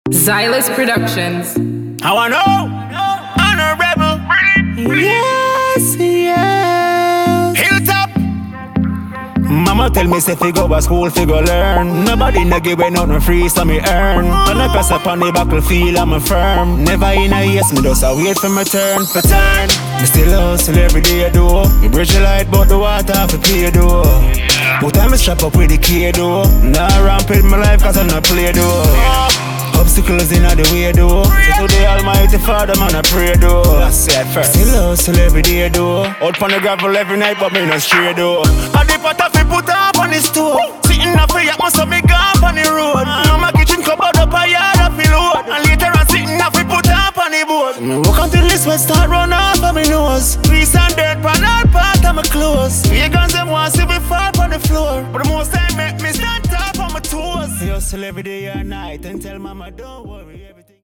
Xylus Productions. How I know? I'm a rebel. Yes, yes. Hilltop. Mama tell me say fi go to school, fi go learn. Nobody no give away nothing free, so me earn. When I pass up on the battlefield, I'm a firm. Never in a yes, me just a wait for my turn, for turn. Me still hustle every day, though. Me bridge the light, but the water fi pay, though. But I'm strap up with the key, though. Nah, ramp with my life, cause I'm not play, though. Obstacles in the way, though. So to the Almighty Father, man, I pray, though. That's said first. Still hustle every day, though. Out on the gravel every night, but me not stray, though. And the pot I fi put up on the stove. Sitting up for yak, must have me gone on the road. Mama kitchen cupboard up a yard of the load. And later on sitting up fi put up on the board. Me walk until this sweat start run off of me nose. Grease and dirt pan all part of my clothes. Pagans them want see me fall on the floor. But the most time make me stand top on my toes. I hustle every day and night and tell mama don't worry.